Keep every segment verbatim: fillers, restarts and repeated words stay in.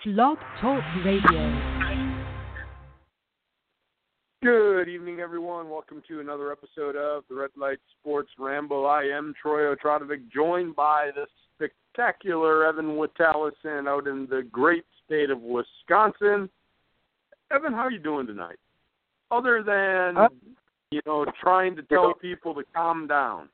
Blog Talk Radio. Good evening, everyone. Welcome to another episode of the Red Light Sports Ramble. I am Troy Otradovic, joined by the spectacular Evan Witalison out in the great state of Wisconsin. Evan, how are you doing tonight? Other than, uh, you know, trying to tell people to calm down.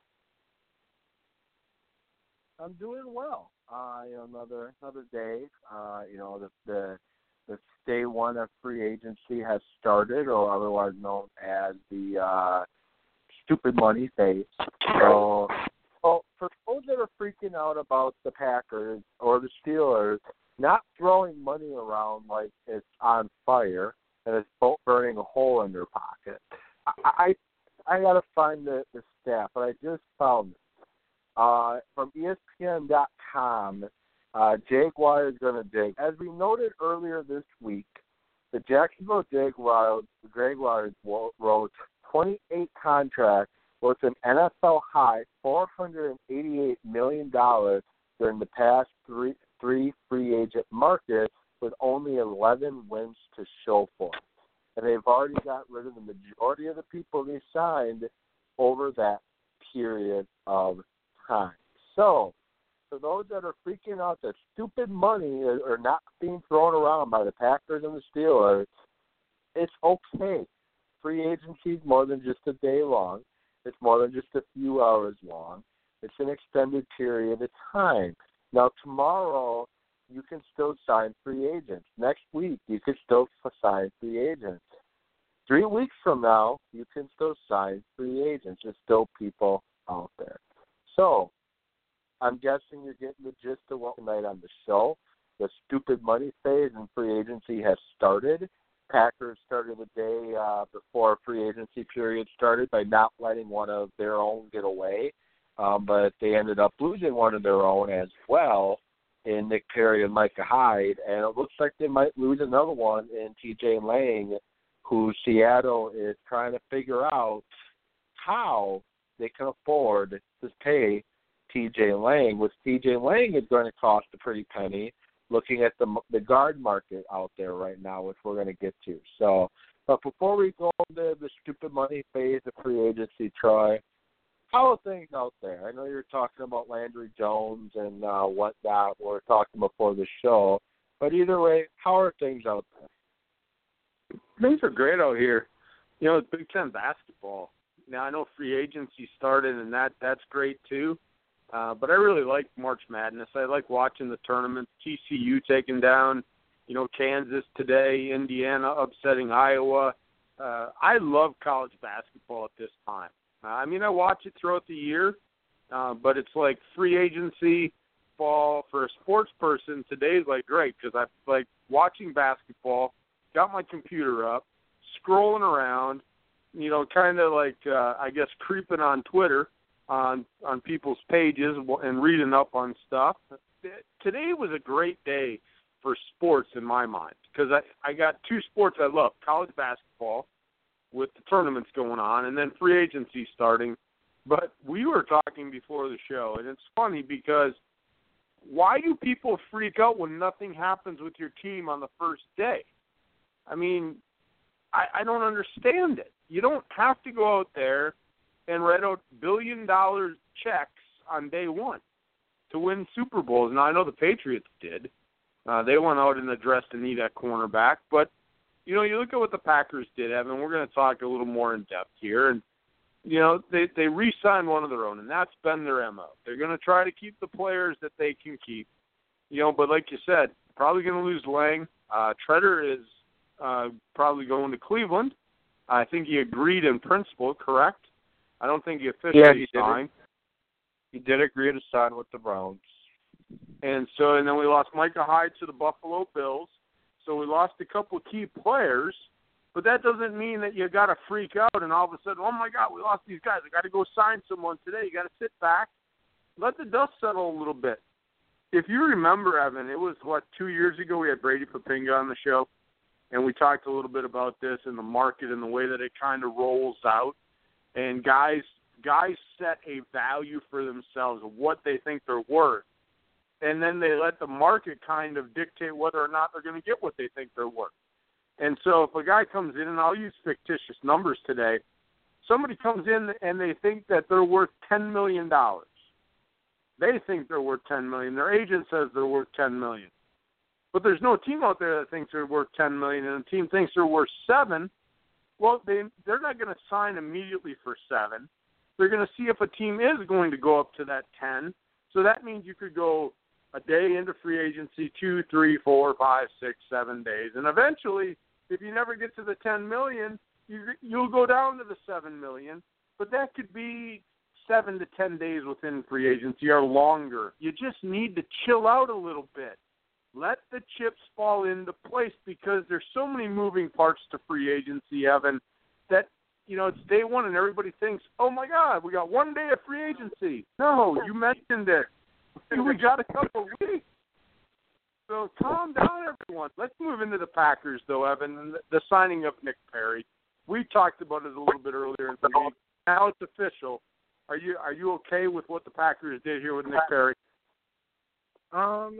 I'm doing well. Uh, you know, another another day. Uh, you know, the the the day one of free agency has started, or otherwise known as the uh, stupid money phase. So, well, for those that are freaking out about the Packers or the Steelers not throwing money around like it's on fire and it's both burning a hole in their pocket, I I, I got to find the, the stat, but I just found it. Uh, from E S P N dot com, uh, Jaguars going to dig. As we noted earlier this week, the Jacksonville Jaguars, Jaguars wrote twenty-eight contracts worth an N F L high four hundred eighty-eight million dollars during the past three, three free agent markets with only eleven wins to show for it. And they've already got rid of the majority of the people they signed over that period of time. So, for those that are freaking out that stupid money are not being thrown around by the Packers and the Steelers, it's okay. Free agency is more than just a day long. It's more than just a few hours long. It's an extended period of time. Now, tomorrow, you can still sign free agents. Next week, you can still sign free agents. Three weeks from now, you can still sign free agents. There's still people out there. So, I'm guessing you're getting the gist of what tonight on the show. The stupid money phase and free agency has started. Packers started the day uh, before free agency period started by not letting one of their own get away, um, but they ended up losing one of their own as well in Nick Perry and Micah Hyde, and it looks like they might lose another one in T J Lang, who Seattle is trying to figure out how they can afford to pay T J Lang, which T J Lang is going to cost a pretty penny, looking at the the guard market out there right now, which we're going to get to. So, but before we go into the stupid money phase of free agency, Troy, how are things out there? I know you're talking about Landry Jones and uh, whatnot. We were talking before the show, but either way, how are things out there? Things are great out here. You know, it's Big Ten basketball. Now, I know free agency started, and that that's great too. Uh, but I really like March Madness. I like watching the tournaments. T C U taking down, you know, Kansas today, Indiana upsetting Iowa. Uh, I love college basketball at this time. Uh, I mean, I watch it throughout the year, uh, but it's like free agency fall for a sports person. Today's like great because I like watching basketball, got my computer up, scrolling around, you know, kind of like, uh, I guess, creeping on Twitter on on people's pages and reading up on stuff. Today was a great day for sports in my mind because I, I got two sports I love, college basketball with the tournaments going on and then free agency starting. But we were talking before the show, and it's funny because why do people freak out when nothing happens with your team on the first day? I mean, I, I don't understand it. You don't have to go out there and write out billion-dollar checks on day one to win Super Bowls. Now, I know the Patriots did. Uh, they went out and addressed the need at cornerback. But, you know, you look at what the Packers did, Evan. We're going to talk a little more in depth here. And, you know, they, they re-signed one of their own, and that's been their M O. They're going to try to keep the players that they can keep. You know, but like you said, probably going to lose Lang. Uh, Treader is uh, probably going to Cleveland. I think he agreed in principle, correct? I don't think he officially yeah, he signed. Did. He did agree to sign with the Browns. And so, and then we lost Micah Hyde to the Buffalo Bills. So we lost a couple of key players, but that doesn't mean that you got to freak out and all of a sudden, oh my God, we lost these guys. I got to go sign someone today. You got to sit back, let the dust settle a little bit. If you remember, Evan, it was what two years ago we had Brady Papinga on the show, and we talked a little bit about this and the market and the way that it kind of rolls out. And guys guys set a value for themselves of what they think they're worth. and then they let the market kind of dictate whether or not they're going to get what they think they're worth. And so if a guy comes in, and I'll use fictitious numbers today, somebody comes in and they think that they're worth ten million dollars. They think they're worth ten million dollars. Their agent says they're worth ten million dollars. But there's no team out there that thinks they're worth ten million dollars, and the team thinks they're worth seven. Well, they, they're not going to sign immediately for seven. They're going to see if a team is going to go up to that ten. So that means you could go a day into free agency, two, three, four, five, six, seven days. And eventually, if you never get to the ten million dollars, you, you'll go down to the seven million dollars. But that could be seven to ten days within free agency or longer. You just need to chill out a little bit. Let the chips fall into place because there's so many moving parts to free agency, Evan, that, you know, it's day one and everybody thinks, oh, my God, we got one day of free agency. No, you mentioned it. We got a couple of weeks. So calm down, everyone. Let's move into the Packers, though, Evan, and the, the signing of Nick Perry. We talked about it a little bit earlier in the week. Now it's official. Are you are you okay with what the Packers did here with Nick Perry? Um,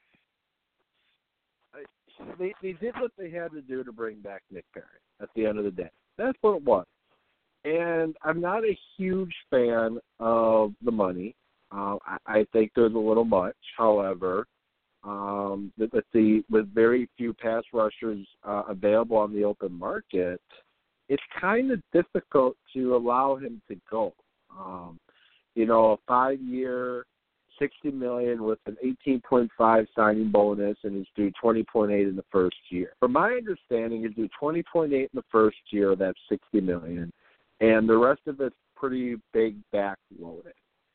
they they did what they had to do to bring back Nick Perry at the end of the day. That's what it was. And I'm not a huge fan of the money. Uh, I, I think there's a little much. However, um, with the with very few pass rushers uh, available on the open market, it's kind of difficult to allow him to go. Um, you know, a five-year, sixty million dollars with an eighteen point five signing bonus, and he's due twenty point eight in the first year. From my understanding, he's due twenty point eight in the first year. That's sixty million dollars, and the rest of it's pretty big backloaded.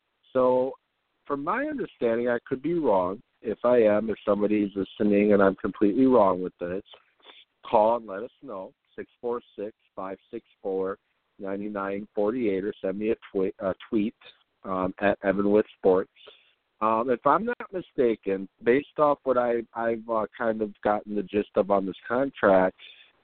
So, from my understanding, I could be wrong. If I am, if somebody's listening and I'm completely wrong with this, call and let us know. six four six, five six four, nine nine four eight or send me a tweet, a tweet um, at Evan with Sports. Um, if I'm not mistaken, based off what I, I've uh, kind of gotten the gist of on this contract,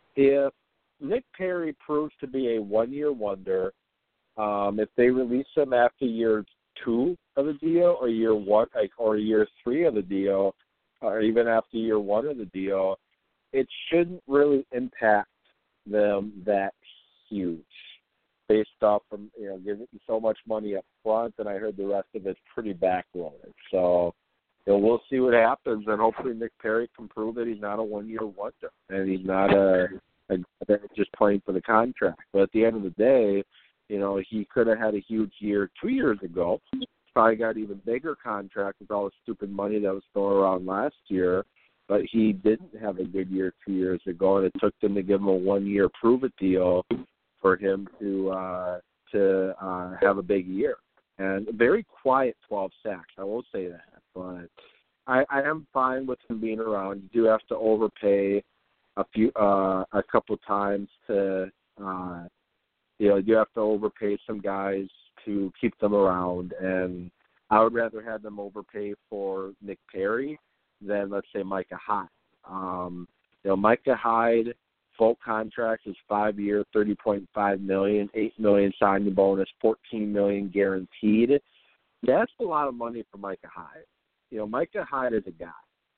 if Nick Perry proves to be a one-year wonder, um, if they release him after year two of the deal or year one, like, or year three of the deal, or even after year one of the deal, it shouldn't really impact them that huge, based off from, you know, giving so much money up front, and I heard the rest of it's pretty backloaded. So, you know, we'll see what happens, and hopefully Nick Perry can prove that he's not a one-year wonder, and he's not a, a just playing for the contract. But at the end of the day, you know, he could have had a huge year two years ago. Probably got an even bigger contract with all the stupid money that was thrown around last year. But he didn't have a good year two years ago, and it took them to give him a one-year prove-it deal for him to uh, to uh, have a big year. And a very quiet twelve sacks, I will say that. But I, I am fine with him being around. You do have to overpay a few, uh, a couple times to, uh, you know, you have to overpay some guys to keep them around. And I would rather have them overpay for Nick Perry than, let's say, Micah Hyde. Um, you know, Micah Hyde, full contract is five-year, thirty point five million dollars, eight million dollars signing bonus, fourteen million dollars guaranteed. That's a lot of money for Micah Hyde. You know, Micah Hyde is a guy.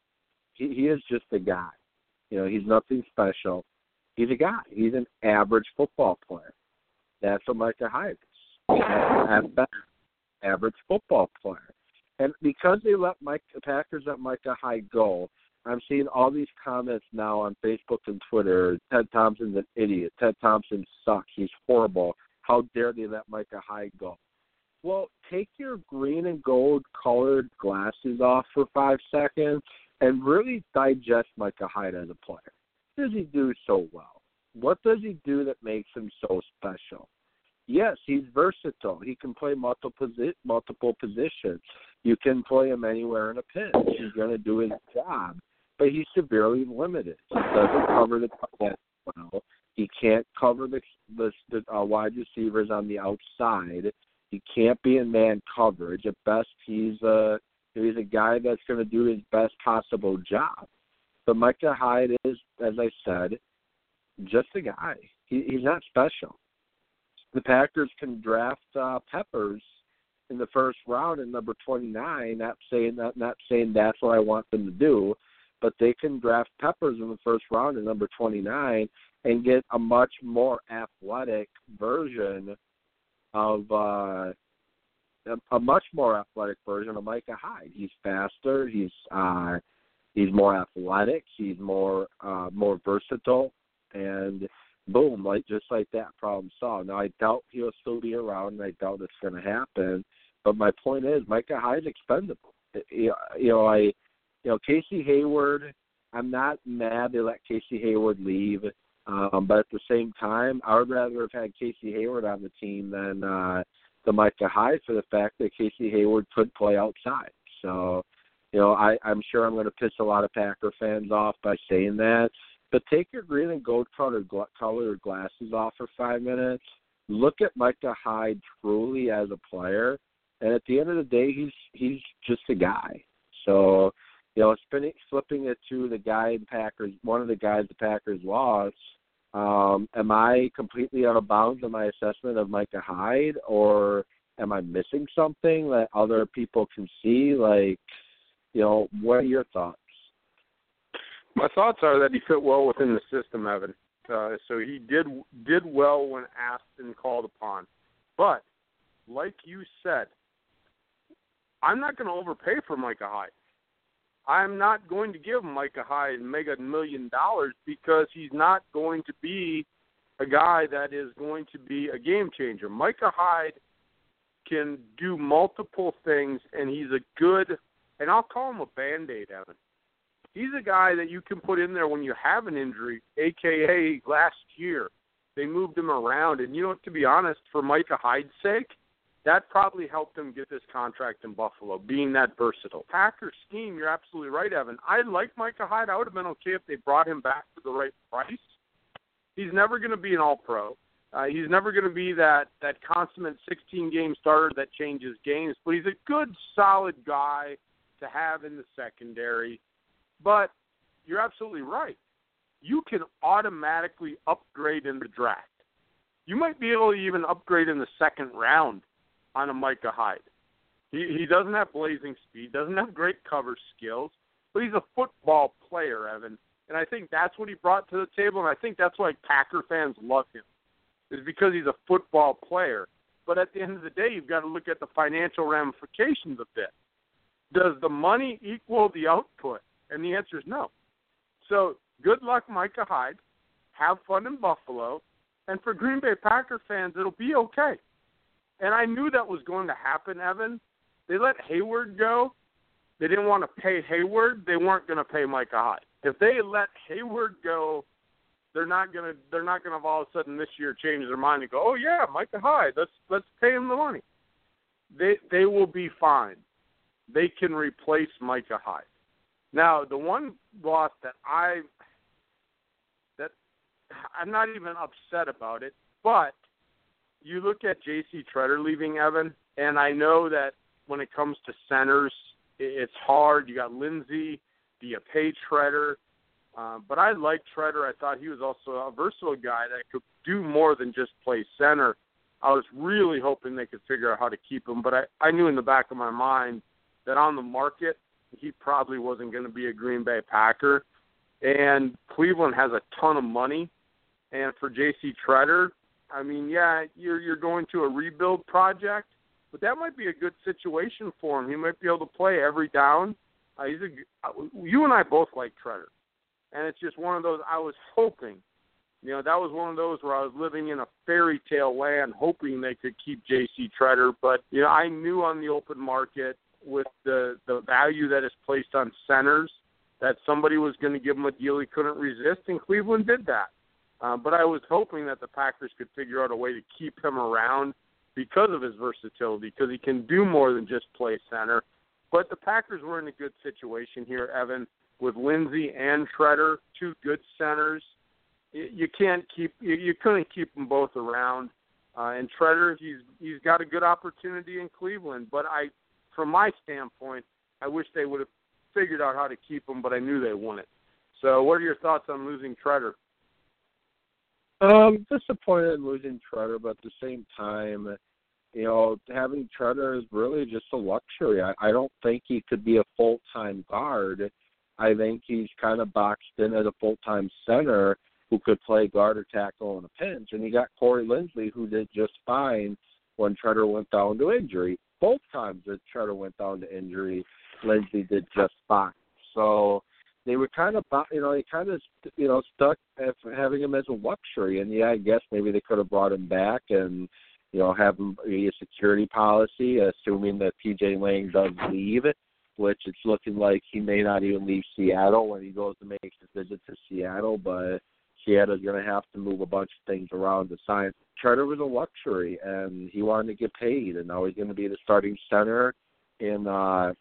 He, he is just a guy. You know, he's nothing special. He's a guy. He's an average football player. That's what Micah Hyde is. At best, average football player. And because they let Mike, the Packers let Micah Hyde go, I'm seeing all these comments now on Facebook and Twitter. Ted Thompson's an idiot. Ted Thompson sucks. He's horrible. How dare they let Micah Hyde go? Well, take your green and gold colored glasses off for five seconds and really digest Micah Hyde as a player. What does he do so well? What does he do that makes him so special? Yes, he's versatile. He can play multiple posi- multiple positions. You can play him anywhere in a pinch. He's going to do his job, but he's severely limited. He doesn't cover the tight end well. He can't cover the the, the uh, wide receivers on the outside. He can't be in man coverage. At best, he's a he's a guy that's going to do his best possible job. But Micah Hyde is, as I said, just a guy. He, he's not special. The Packers can draft uh, Peppers in the first round at number twenty-nine. Not saying that, not saying that's what I want them to do, but they can draft Peppers in the first round at number twenty-nine and get a much more athletic version of uh, a, a much more athletic version of Micah Hyde. He's faster. He's uh, he's more athletic. He's more uh, more versatile, and boom, like just like that, problem solved. Now I doubt he'll still be around, and I doubt it's going to happen. But my point is, Micah Hyde's expendable. You know, I, you know, Casey Hayward. I'm not mad they let Casey Hayward leave, um, but at the same time, I would rather have had Casey Hayward on the team than uh, the Micah Hyde for the fact that Casey Hayward could play outside. So, you know, I, I'm sure I'm going to piss a lot of Packer fans off by saying that. But take your green and gold colored, colored glasses off for five minutes. Look at Micah Hyde truly as a player, and at the end of the day, he's he's just a guy. So, you know, spinning, flipping it to the guy the Packers, one of the guys the Packers lost. Um, am I completely out of bounds in my assessment of Micah Hyde, or am I missing something that other people can see? Like, you know, what are your thoughts? My thoughts are that he fit well within the system, Evan. Uh, so he did did well when asked and called upon. But, like you said, I'm not going to overpay for Micah Hyde. I'm not going to give Micah Hyde mega million dollars because he's not going to be a guy that is going to be a game changer. Micah Hyde can do multiple things, and he's a good, and I'll call him a Band-Aid, Evan. He's a guy that you can put in there when you have an injury, a k a last year. They moved him around. And, you know, to be honest, for Micah Hyde's sake, that probably helped him get this contract in Buffalo, being that versatile. Packers scheme, you're absolutely right, Evan. I like Micah Hyde. I would have been okay if they brought him back for the right price. He's never going to be an all-pro. Uh, he's never going to be that, that consummate sixteen-game starter that changes games. But he's a good, solid guy to have in the secondary. But you're absolutely right. You can automatically upgrade in the draft. You might be able to even upgrade in the second round on a Micah Hyde. He he doesn't have blazing speed, doesn't have great cover skills, but he's a football player, Evan. And I think that's what he brought to the table, and I think that's why Packer fans love him, is because he's a football player. But at the end of the day, you've got to look at the financial ramifications of this. Does the money equal the output? And the answer is no. So good luck, Micah Hyde. Have fun in Buffalo. And for Green Bay Packer fans, it'll be okay. And I knew that was going to happen, Evan. They let Hayward go. They didn't want to pay Hayward. They weren't going to pay Micah Hyde. If they let Hayward go, they're not going to. They're not going to all of a sudden this year change their mind and go, "Oh yeah, Micah Hyde. Let's let's pay him the money." They they will be fine. They can replace Micah Hyde. Now, the one loss that I that I'm not even upset about it, but you look at J C Tretter leaving, Evan, and I know that when it comes to centers, it's hard. You got Lindsey, do you pay Tretter? Uh, but I like Tretter. I thought he was also a versatile guy that could do more than just play center. I was really hoping they could figure out how to keep him, but I, I knew in the back of my mind that on the market, he probably wasn't going to be a Green Bay Packer. And Cleveland has a ton of money. And for J C Tretter, I mean, yeah, you're you're going to a rebuild project, but that might be a good situation for him. He might be able to play every down. Uh, he's a, you and I both like Tretter. And it's just one of those, I was hoping, you know, that was one of those where I was living in a fairy tale land hoping they could keep J C Tretter. But, you know, I knew on the open market, with the, the value that is placed on centers, that somebody was going to give him a deal he couldn't resist, and Cleveland did that. Uh, but I was hoping that the Packers could figure out a way to keep him around because of his versatility, because he can do more than just play center. But the Packers were in a good situation here, Evan, with Lindsey and Tretter, two good centers. You, you can't keep, you, you couldn't keep them both around. Uh, and Tretter, he's he's got a good opportunity in Cleveland, but I. From my standpoint, I wish they would have figured out how to keep him, but I knew they wouldn't. So what are your thoughts on losing Tretter? Um, disappointed in losing Tretter, but at the same time, you know, having Treader is really just a luxury. I, I don't think he could be a full-time guard. I think he's kind of boxed in as a full-time center who could play guard or tackle in a pinch. And you got Corey Linsley, who did just fine when Treader went down to injury. Both times that Treader went down to injury, Linsley did just fine. So they were kind of, you know, they kind of, you know, stuck at having him as a luxury. And, yeah, I guess maybe they could have brought him back and, you know, have him be a security policy, assuming that P J Lang does leave, which it's looking like he may not even leave Seattle when he goes to make his visit to Seattle, but Seattle's going to have to move a bunch of things around to sign. Treader was a luxury, and he wanted to get paid, and now he's going to be the starting center in uh,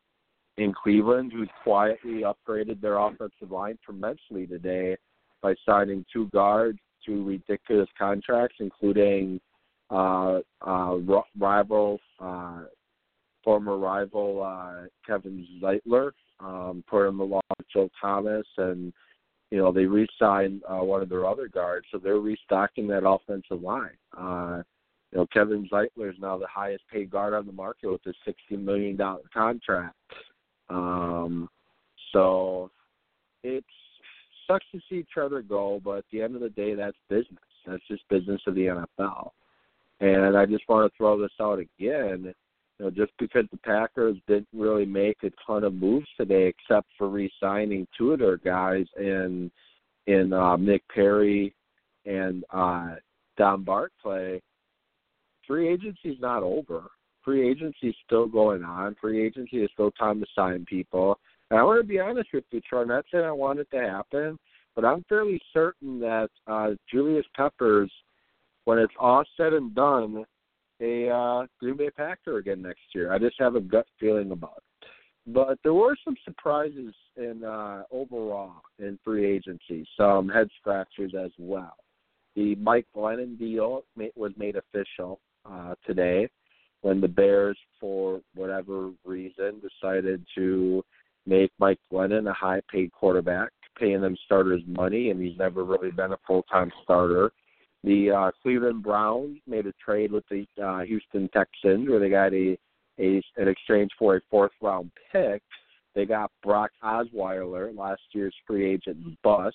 in Cleveland, who's quietly upgraded their offensive line tremendously today by signing two guards to ridiculous contracts, including uh, uh, rival, uh, former rival uh, Kevin Zeitler, um, put him along with Joe Thomas, and you know, they re-signed uh, one of their other guards, so they're restocking that offensive line. Uh, you know, Kevin Zeitler is now the highest paid guard on the market with a sixty million dollars contract. Um, so it sucks to see Treader go, but at the end of the day, that's business. That's just business of the N F L. And I just want to throw this out again. You know, just because the Packers didn't really make a ton of moves today, except for re-signing two of their guys in in uh, Nick Perry and uh, Don Barclay, free agency is not over. Free agency is still going on. Free agency is still time to sign people. And I want to be honest with you, Troy, not saying I want it to happen, but I'm fairly certain that uh, Julius Peppers, when it's all said and done, a uh, Green Bay Packer again next year. I just have a gut feeling about it. But there were some surprises in uh, overall in free agency, some head scratchers as well. The Mike Glennon deal was made official uh, today when the Bears, for whatever reason, decided to make Mike Glennon a high-paid quarterback, paying them starters money, and he's never really been a full-time starter. The uh, Cleveland Browns made a trade with the uh, Houston Texans where they got a, a an exchange for a fourth-round pick. They got Brock Osweiler, last year's free agent bust,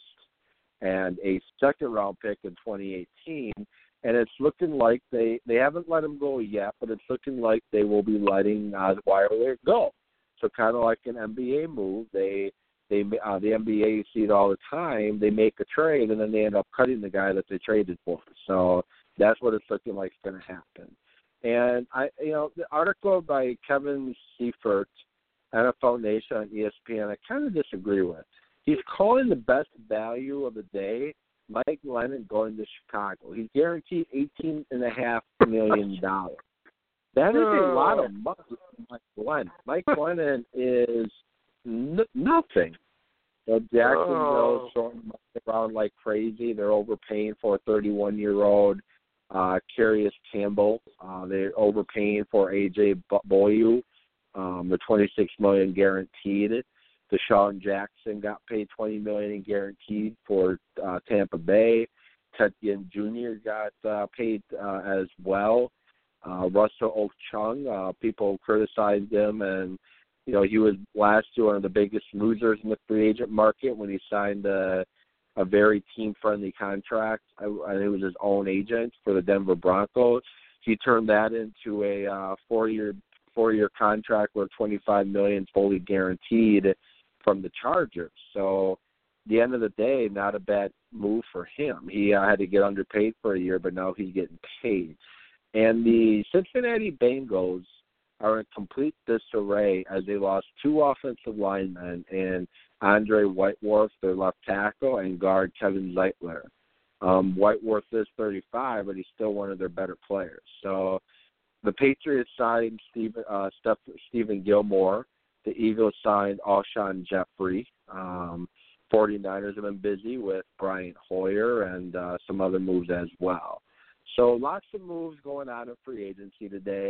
and a second-round pick in twenty eighteen. And it's looking like they, they haven't let him go yet, but it's looking like they will be letting Osweiler go. So kind of like an N B A move, they They uh, the N B A, you see it all the time. They make a trade, and then they end up cutting the guy that they traded for. So that's what it's looking like is going to happen. And I, you know, the article by Kevin Seifert, N F L Nation on E S P N, I kind of disagree with. He's calling the best value of the day Mike Glennon going to Chicago. He's guaranteed eighteen and a half million dollars. That is a lot of money for Mike Glennon. Mike Glennon is N- nothing. So Jacksonville's throwing money around like crazy. They're overpaying for a thirty-one-year-old uh, Carius Campbell. Uh, they're overpaying for A J Boyu. Um, the twenty-six million dollars guaranteed. Deshaun Jackson got paid twenty million dollars guaranteed for uh, Tampa Bay. Ted Ginn Junior got uh, paid uh, as well. Uh, Russell Okung, uh, people criticized him, and you know, he was last year one of the biggest losers in the free agent market when he signed a, a very team-friendly contract. I, I think it was his own agent for the Denver Broncos. He turned that into a uh, four-year four-year contract worth twenty-five million dollars fully guaranteed from the Chargers. So, at the end of the day, not a bad move for him. He uh, had to get underpaid for a year, but now he's getting paid. And the Cincinnati Bengals are in complete disarray as they lost two offensive linemen and Andre Whiteworth, their left tackle, and guard Kevin Zeitler. Um, Whiteworth is thirty-five, but he's still one of their better players. So the Patriots signed Stephen, uh, Stephen Gilmore. The Eagles signed Alshon Jeffrey. Um, 49ers have been busy with Brian Hoyer and uh, some other moves as well. So lots of moves going on in free agency today.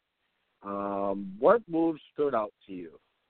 Um, what moves stood out to you?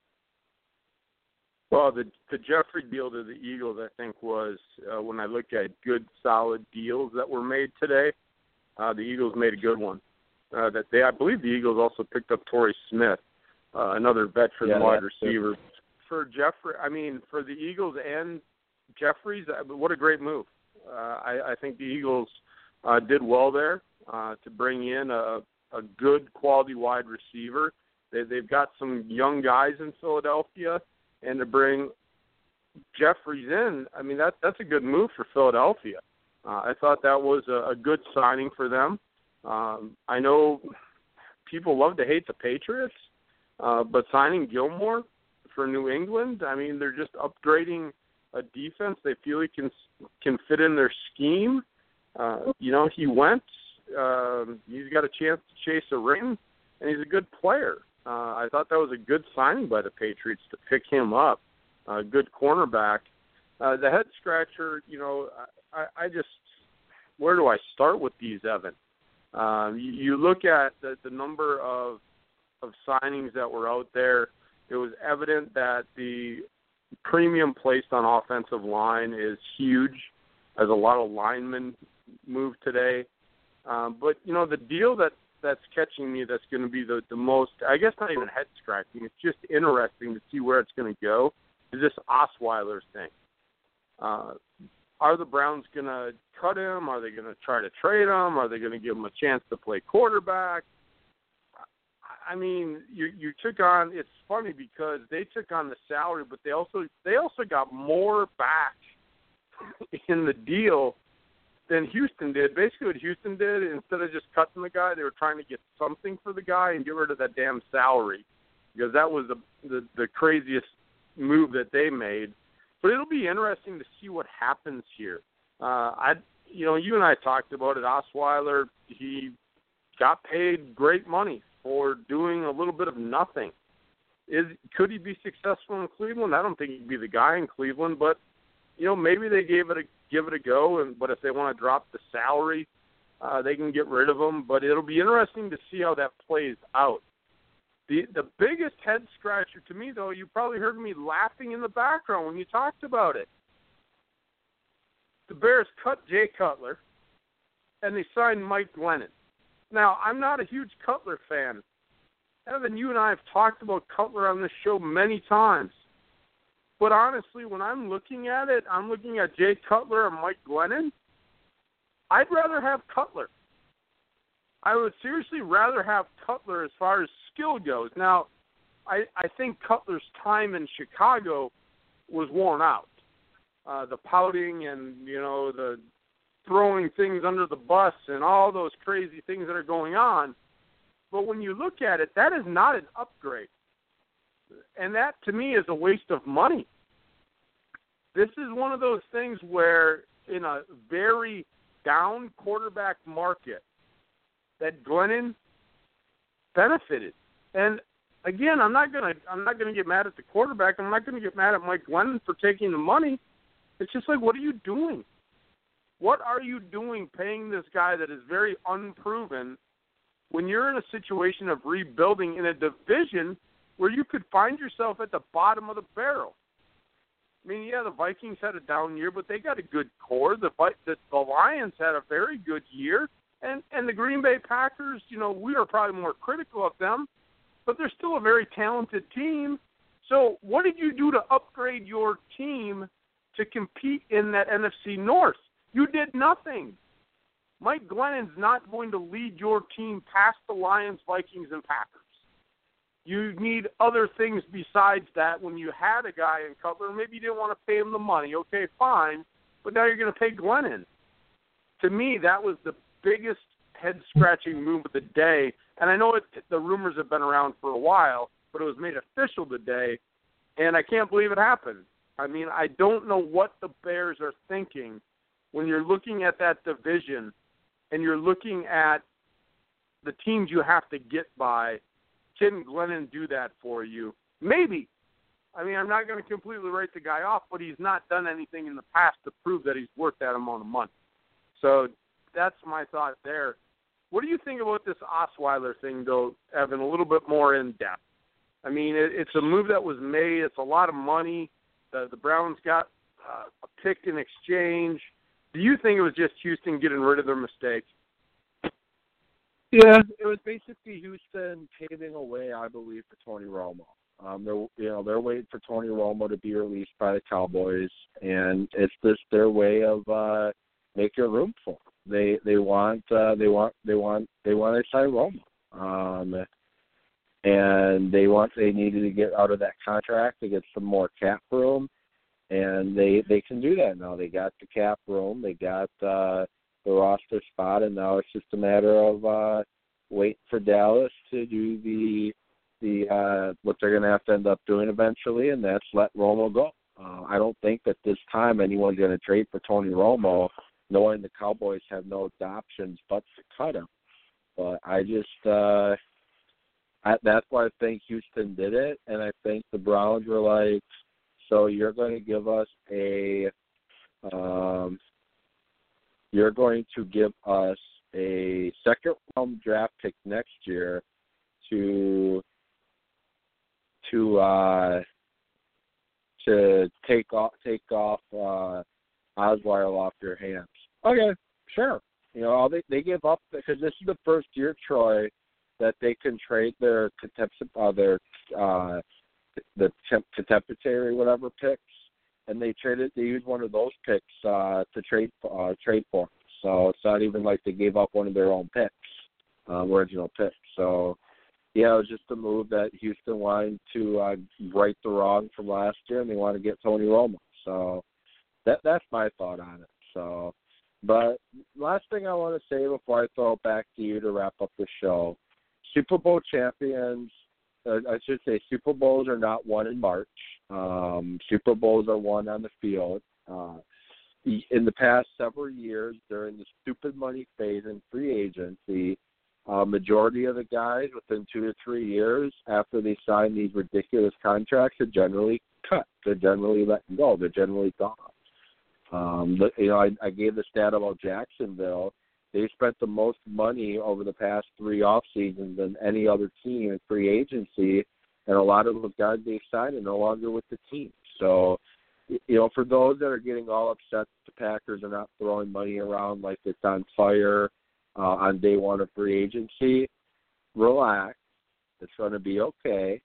Well, the the Jeffrey deal to the Eagles, I think, was uh, when I look at good, solid deals that were made today, uh, the Eagles made a good one. uh, that they, I believe the Eagles also picked up Torrey Smith, uh, another veteran yeah, wide receiver. True. For Jeffrey, I mean, for the Eagles and Jeffries, what a great move. Uh, I, I think the Eagles uh, did well there uh, to bring in a, a good quality wide receiver. They, they've got some young guys in Philadelphia, and to bring Jeffries in, I mean, that that's a good move for Philadelphia. Uh, I thought that was a, a good signing for them. Um, I know people love to hate the Patriots, uh, but signing Gilmore for New England, I mean, they're just upgrading a defense they feel he can can fit in their scheme. Uh, you know, he went. Um, he's got a chance to chase a ring, and he's a good player. Uh, I thought that was a good signing by the Patriots to pick him up. A good cornerback. Uh, the head scratcher, you know, I, I just, where do I start with these, Evan? Um, you, you look at the, the number of of signings that were out there. It was evident that the premium placed on offensive line is huge, as a lot of linemen move today. Um, but, you know, the deal that, that's catching me that's going to be the, the most, I guess not even head-scratching, it's just interesting to see where it's going to go, is this Osweiler thing. Uh, are the Browns going to cut him? Are they going to try to trade him? Are they going to give him a chance to play quarterback? I mean, you you took on. It's funny because they took on the salary, but they also they also got more back in the deal than Houston did. Basically, what Houston did, instead of just cutting the guy, they were trying to get something for the guy and get rid of that damn salary, because that was the the, the craziest move that they made. But it'll be interesting to see what happens here. Uh, I, you know, you and I talked about it. Osweiler, he got paid great money for doing a little bit of nothing. Is could he be successful in Cleveland? I don't think he'd be the guy in Cleveland, but you know, maybe they gave it a give it a go. And but if they want to drop the salary, uh, they can get rid of him. But it'll be interesting to see how that plays out. The the biggest head scratcher to me, though, you probably heard me laughing in the background when you talked about it. The Bears cut Jay Cutler, and they signed Mike Glennon. Now, I'm not a huge Cutler fan. Evan, you and I have talked about Cutler on this show many times. But honestly, when I'm looking at it, I'm looking at Jay Cutler and Mike Glennon. I'd rather have Cutler. I would seriously rather have Cutler as far as skill goes. Now, I, I think Cutler's time in Chicago was worn out. Uh, the pouting and, you know, the throwing things under the bus and all those crazy things that are going on. But when you look at it, that is not an upgrade. And that, to me, is a waste of money. This is one of those things where, in a very down quarterback market, that Glennon benefited. And again, I'm not gonna I'm not gonna get mad at the quarterback. I'm not gonna get mad at Mike Glennon for taking the money. It's just like, what are you doing? What are you doing paying this guy that is very unproven when you're in a situation of rebuilding in a division where you could find yourself at the bottom of the barrel? I mean, yeah, the Vikings had a down year, but they got a good core. The the, the Lions had a very good year. And, and the Green Bay Packers, you know, we are probably more critical of them, but they're still a very talented team. So what did you do to upgrade your team to compete in that N F C North? You did nothing. Mike Glennon's not going to lead your team past the Lions, Vikings, and Packers. You need other things besides that. When you had a guy in Cutler, maybe you didn't want to pay him the money. Okay, fine, but now you're going to pay Glennon. To me, that was the biggest head-scratching move of the day. And I know it, the rumors have been around for a while, but it was made official today, and I can't believe it happened. I mean, I don't know what the Bears are thinking when you're looking at that division and you're looking at the teams you have to get by. Can Glennon do that for you? Maybe. I mean, I'm not going to completely write the guy off, but he's not done anything in the past to prove that he's worth that amount of money. So that's my thought there. What do you think about this Osweiler thing, though, Evan, a little bit more in depth? I mean, it, it's a move that was made. It's a lot of money. The, the Browns got uh, a pick in exchange. Do you think it was just Houston getting rid of their mistake? Yeah, it was basically Houston paving a way, I believe, for Tony Romo. Um, they're you know they're waiting for Tony Romo to be released by the Cowboys, and it's just their way of uh, making room for him. They they want uh, they want they want they want to sign Romo, um, and they want they needed to get out of that contract to get some more cap room, and they they can do that now. They got the cap room, they got uh, the roster spot, and now it's just a matter of uh, waiting for Dallas to do the the uh, what they're going to have to end up doing eventually, and that's let Romo go. Uh, I don't think that this time anyone's going to trade for Tony Romo, knowing the Cowboys have no options but to cut him. But I just uh, I, that's why I think Houston did it, and I think the Browns were like, so you're going to give us a um, you're going to give us a second round draft pick next year to to uh, to take off take off uh, Osweiler off your hands. Okay, sure. You know, they they give up because this is the first year, Troy, that they can trade their uh, their uh, the contemporary whatever picks, and they traded. They used one of those picks uh, to trade uh, trade for. So it's not even like they gave up one of their own picks, uh, original picks. So. Yeah, it was just a move that Houston wanted to uh, right the wrong from last year, and they want to get Tony Romo. So that that's my thought on it. So, but last thing I want to say before I throw it back to you to wrap up the show: Super Bowl champions, uh, I should say, Super Bowls are not won in March. Um, Super Bowls are won on the field. Uh, in the past several years, during the stupid money phase in free agency. Uh, majority of the guys within two to three years after they sign these ridiculous contracts are generally cut. They're generally let go. They're generally gone. Um, you know, I, I gave the stat about Jacksonville. They spent the most money over the past three off seasons than any other team in free agency, and a lot of those guys they signed are no longer with the team. So, you know, for those that are getting all upset, the Packers are not throwing money around like it's on fire. Uh, on day one of free agency, relax. It's going to be okay,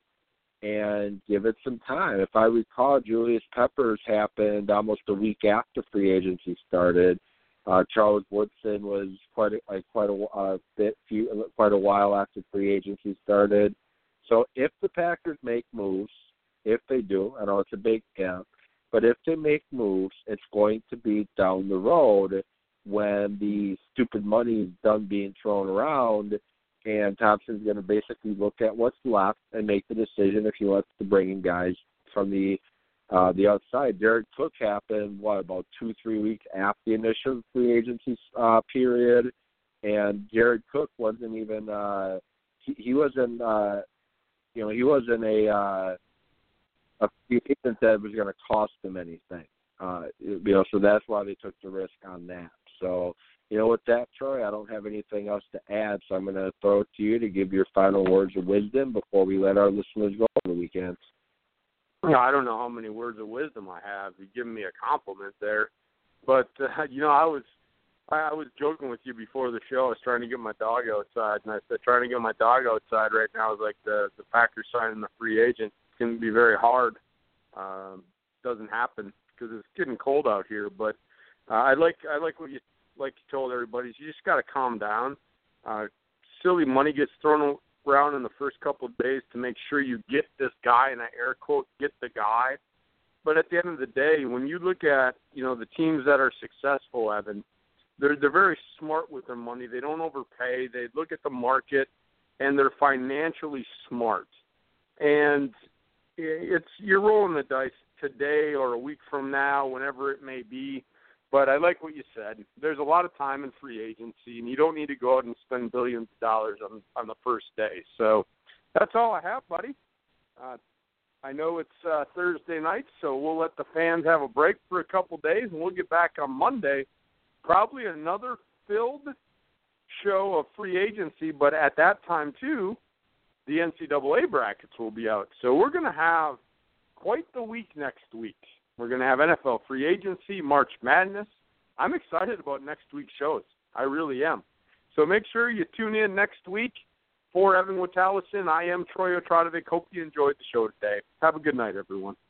and give it some time. If I recall, Julius Peppers happened almost a week after free agency started. Uh, Charles Woodson was quite a, like quite a uh, bit few quite a while after free agency started. So if the Packers make moves, if they do, I know it's a big if, but if they make moves, it's going to be down the road. When the stupid money is done being thrown around, and Thompson's going to basically look at what's left and make the decision if he wants to bring in guys from the uh, the outside. Jared Cook happened, what, about two, three weeks after the initial free agency uh, period, and Jared Cook wasn't even uh, he, he wasn't uh, you know he wasn't a uh, a free agent that was going to cost them anything. Uh, you know, so that's why they took the risk on that. So, you know, with that, Troy, I don't have anything else to add, so I'm going to throw it to you to give your final words of wisdom before we let our listeners go on the weekend. You know, I don't know how many words of wisdom I have. You've given me a compliment there. But, uh, you know, I was I was joking with you before the show. I was trying to get my dog outside, and I said trying to get my dog outside right now is like the, the Packers signing the free agent. It's going to be very hard. Um, doesn't happen because it's getting cold out here, but Uh, I like I like what you like you told everybody. You just got to calm down. Uh, silly money gets thrown around in the first couple of days to make sure you get this guy, and I air quote get the guy. But at the end of the day, when you look at you know the teams that are successful, Evan, they're they're very smart with their money. They don't overpay. They look at the market, and they're financially smart. And it's you're rolling the dice today or a week from now, whenever it may be. But I like what you said. There's a lot of time in free agency, and you don't need to go out and spend billions of dollars on on the first day. So that's all I have, buddy. Uh, I know it's uh, Thursday night, so we'll let the fans have a break for a couple days, and we'll get back on Monday. Probably another filled show of free agency, but at that time, too, the N C double A brackets will be out. So we're going to have quite the week next week. We're going to have N F L free agency, March Madness. I'm excited about next week's shows. I really am. So make sure you tune in next week. For Evan Witallison, I am Troy Otradovic. Hope you enjoyed the show today. Have a good night, everyone.